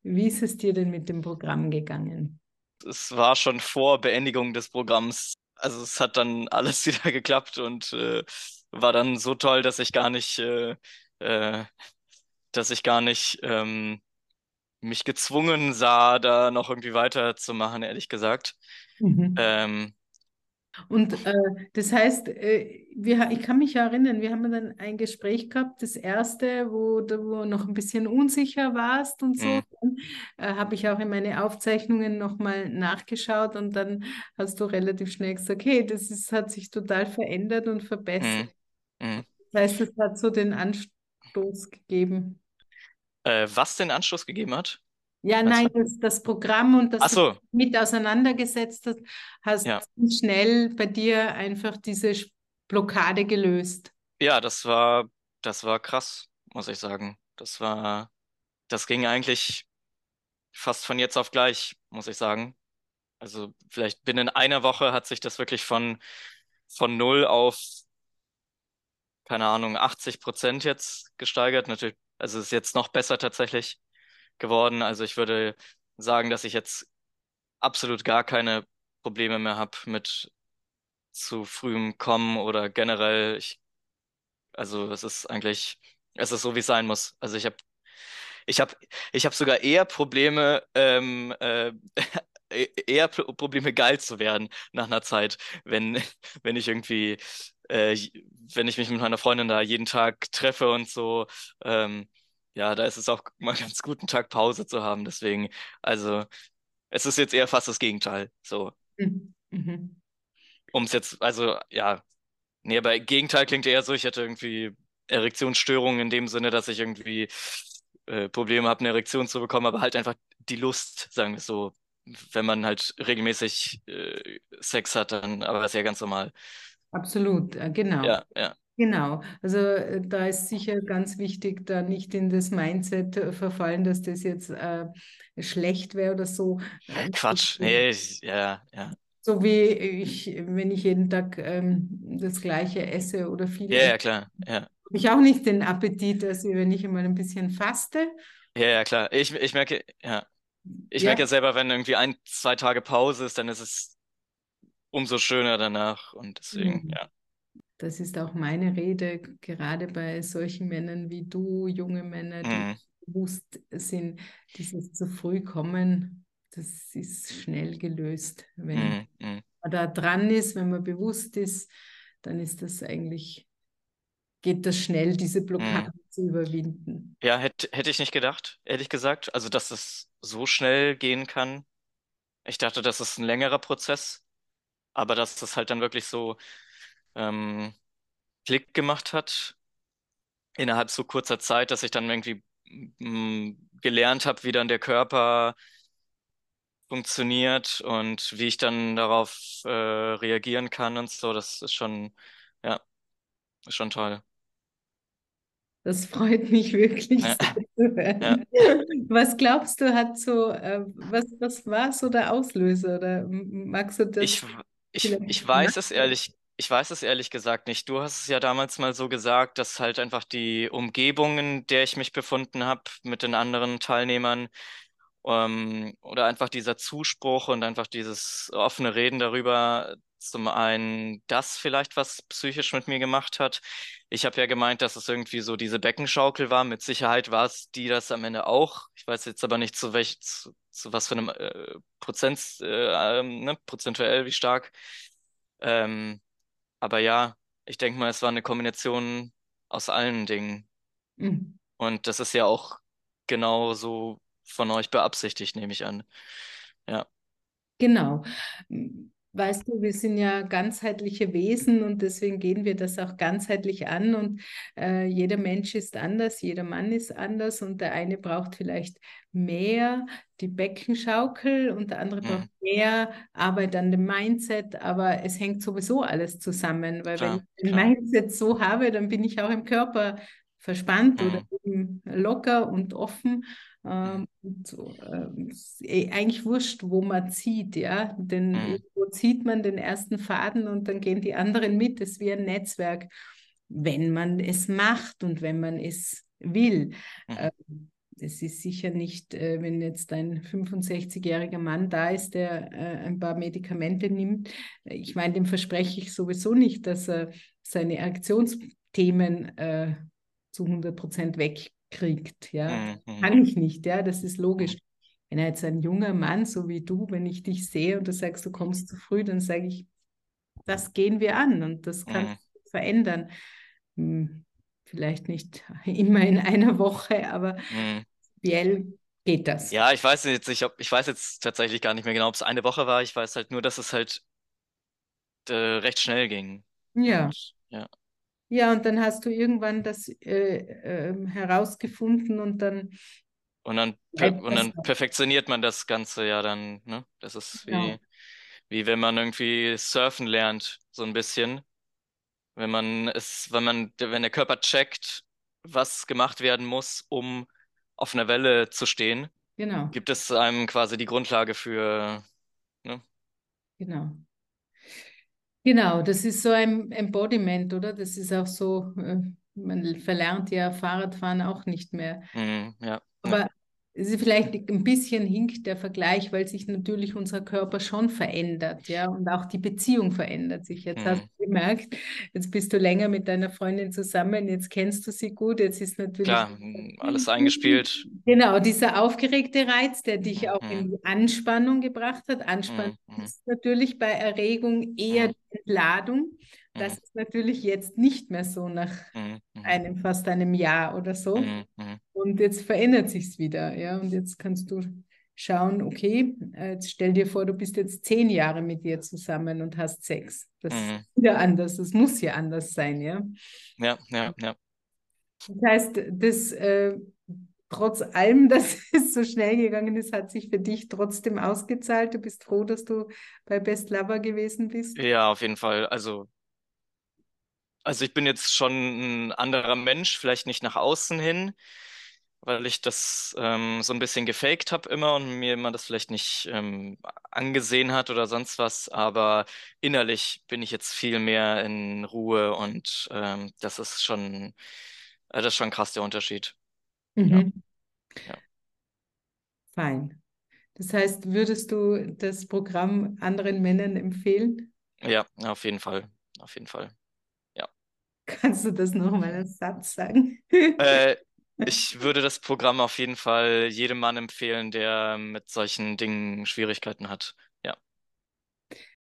Wie ist es dir denn mit dem Programm gegangen? Es war schon vor Beendigung des Programms. Also es hat dann alles wieder geklappt und war dann so toll, äh, dass ich gar nicht mich gezwungen sah, da noch irgendwie weiterzumachen, ehrlich gesagt. Mhm. Ähm, Und das heißt, ich kann mich erinnern, wir haben dann ein Gespräch gehabt, das erste, wo du noch ein bisschen unsicher warst und so. mh, Dann habe ich auch in meine Aufzeichnungen nochmal nachgeschaut und dann hast du relativ schnell gesagt, okay, hat sich total verändert und verbessert. mh, mh. Das heißt, es hat so den Anstoß gegeben. Was den Anschluss gegeben hat? Ja, Meinst nein, du? das Programm und Ach dass du dich so, mit auseinandergesetzt hast, hast ja. schnell bei dir einfach diese Blockade gelöst. Ja, das war krass, muss ich sagen. Das ging eigentlich fast von jetzt auf gleich, muss ich sagen. Also vielleicht binnen einer Woche hat sich das wirklich von null auf, keine Ahnung, 80% jetzt gesteigert. Natürlich, also es ist jetzt noch besser tatsächlich geworden. Also ich würde sagen, dass ich jetzt absolut gar keine Probleme mehr habe mit zu frühem Kommen oder generell. Also es ist so, wie es sein muss. Also ich habe, ich habe sogar eher Probleme, eher Probleme geil zu werden nach einer Zeit, wenn, wenn ich irgendwie, äh, wenn ich mich mit meiner Freundin da jeden Tag treffe und so, ähm, ja, da ist es auch mal ganz gut, einen Tag Pause zu haben. Deswegen, also, es ist jetzt eher fast das Gegenteil. So, Mhm. Mhm. also, ja, nee, aber Gegenteil klingt eher so, ich hätte irgendwie Erektionsstörungen in dem Sinne, dass ich irgendwie Probleme habe, eine Erektion zu bekommen, aber halt einfach die Lust, sagen wir es so. Wenn man halt regelmäßig Sex hat, dann, aber das ist ja ganz normal. Absolut, genau. Ja, ja. Genau. Also da ist sicher ganz wichtig, da nicht in das Mindset verfallen, dass das jetzt schlecht wäre oder so. Quatsch. Nee, ja, ja. So wie wenn ich jeden Tag das Gleiche esse oder viel Ja, esse, ja, klar. Ja. habe ich auch nicht den Appetit, als wenn ich einmal ein bisschen faste. Ja, ja, klar. Ich merke, ja. Ich Ja. merke ja selber, wenn irgendwie ein, zwei Tage Pause ist, dann ist es umso schöner danach und deswegen, Mhm. ja. Das ist auch meine Rede, gerade bei solchen Männern wie du, junge Männer, die Mhm, bewusst sind, dieses zu früh kommen, das ist schnell gelöst. Wenn mhm, mhm, man da dran ist, wenn man bewusst ist, dann ist das eigentlich, geht das schnell, diese mhm. Blockade zu überwinden. Ja, hätte ich nicht gedacht, ehrlich gesagt. Also, dass es so schnell gehen kann. Ich dachte, das ist ein längerer Prozess, aber dass das halt dann wirklich so ähm, Klick gemacht hat innerhalb so kurzer Zeit, dass ich dann irgendwie gelernt habe, wie dann der Körper funktioniert und wie ich dann darauf reagieren kann und so. Das ist schon, ja, ist schon toll. Das freut mich wirklich Ja, sehr zu ja. hören. Was glaubst du, was war so der Auslöser? Oder magst du das Ich, vielleicht ich weiß es ehrlich gesagt nicht. Du hast es ja damals mal so gesagt, dass halt einfach die Umgebung, in der ich mich befunden habe mit den anderen Teilnehmern, oder einfach dieser Zuspruch und einfach dieses offene Reden darüber, zum einen das vielleicht was psychisch mit mir gemacht hat. Ich habe ja gemeint, dass es irgendwie so diese Beckenschaukel war. Mit Sicherheit war es die das am Ende auch. Ich weiß jetzt aber nicht zu was für einem ne, prozentuell wie stark. Ähm, aber ja, ich denke mal, es war eine Kombination aus allen Dingen. Mhm. Und das ist ja auch genau so von euch beabsichtigt, nehme ich an. Ja. Genau. Weißt du, wir sind ja ganzheitliche Wesen und deswegen gehen wir das auch ganzheitlich an und jeder Mensch ist anders, jeder Mann ist anders und der eine braucht vielleicht mehr die Beckenschaukel und der andere braucht Mhm. mehr Arbeit an dem Mindset, aber es hängt sowieso alles zusammen, weil wenn Klar, ich ein klar. Mindset so habe, dann bin ich auch im Körper verspannt oder Mhm. eben locker und offen. Mhm. Und so, ist eigentlich wurscht, wo man zieht, ja. Denn Mhm. irgendwo zieht man den ersten Faden und dann gehen die anderen mit. Das ist wie ein Netzwerk, wenn man es macht und wenn man es will. Mhm. Äh, das ist sicher nicht, wenn jetzt ein 65-jähriger Mann da ist, der ein paar Medikamente nimmt. Ich meine, dem verspreche ich sowieso nicht, dass er seine Erektionsthemen zu 100% wegkriegt. Ja, Mhm. Mhm. kann ich nicht. Ja, das ist logisch. Mhm. Wenn er jetzt ein junger Mann, so wie du, wenn ich dich sehe und du sagst, du kommst zu früh, dann sage ich, das gehen wir an und das kann Mhm. sich verändern. Hm, vielleicht nicht immer in einer Woche, aber Mhm. prinzipiell geht das. Ja, ich weiß jetzt nicht, ich weiß jetzt tatsächlich gar nicht mehr genau, ob es eine Woche war. Ich weiß halt nur, dass es halt recht schnell ging. Ja, Und ja. ja, und dann hast du irgendwann das herausgefunden und dann bleibt Und das dann auch. perfektioniert man das Ganze ja dann, ne? Das ist Genau, wie wenn man irgendwie surfen lernt, so ein bisschen. Wenn der Körper checkt, was gemacht werden muss, um auf einer Welle zu stehen, genau, gibt es einem quasi die Grundlage für, ne? genau. Genau, das ist so ein Embodiment, oder? Das ist auch so, man verlernt ja Fahrradfahren auch nicht mehr. Mhm, ja, ja. Aber es ist vielleicht ein bisschen hinkt der Vergleich, weil sich natürlich unser Körper schon verändert, ja, und auch die Beziehung verändert sich. Jetzt hast Mhm. du gemerkt, jetzt bist du länger mit deiner Freundin zusammen, jetzt kennst du sie gut, jetzt ist natürlich Klar, alles eingespielt. genau dieser aufgeregte Reiz, der dich Mhm, auch mhm, in die Anspannung gebracht hat. Anspannung mhm, mhm, ist natürlich bei Erregung eher mhm, die Entladung. Das mhm, ist natürlich jetzt nicht mehr so nach mhm, mhm, fast einem Jahr oder so. mhm, mhm, Und jetzt verändert sich's wieder, ja. Und jetzt kannst du schauen, okay, jetzt stell dir vor, du bist jetzt 10 Jahre mit dir zusammen und hast Sex. Das ist mhm. wieder anders, das muss ja anders sein, ja. Ja, ja, ja. Das heißt, trotz allem, dass es so schnell gegangen ist, hat sich für dich trotzdem ausgezahlt. Du bist froh, dass du bei Best Lover gewesen bist. Ja, auf jeden Fall. Also ich bin jetzt schon ein anderer Mensch, vielleicht nicht nach außen hin, weil ich das so ein bisschen gefaked habe immer und mir man das vielleicht nicht angesehen hat oder sonst was, aber innerlich bin ich jetzt viel mehr in Ruhe und das ist schon krass der Unterschied. Ja, Mhm. ja, Fein. Das heißt, würdest du das Programm anderen Männern empfehlen? ja, auf jeden Fall, auf jeden Fall. Ja. Kannst du das nochmal als Satz sagen? Äh, Ich würde das Programm auf jeden Fall jedem Mann empfehlen, der mit solchen Dingen Schwierigkeiten hat. Ja.